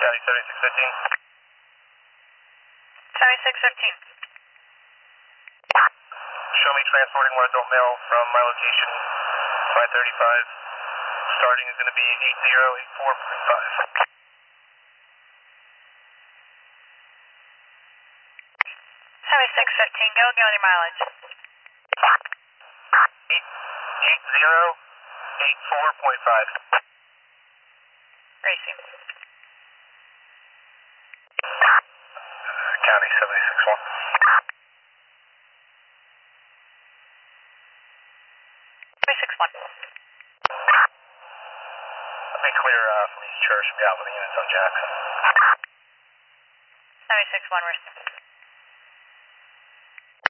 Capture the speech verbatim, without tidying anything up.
County seventy-six fifteen. seventy-six fifteen. Show me transporting one adult male from my location, five thirty-five. Starting is going to be eight zero eight four point five. seventy-six fifteen, go again on your mileage. eight zero eight four point five. Racing. County seventy-six one. seventy-six one. Let me clear uh, from East Church from Galvin units on Jackson. seventy-six one, racing.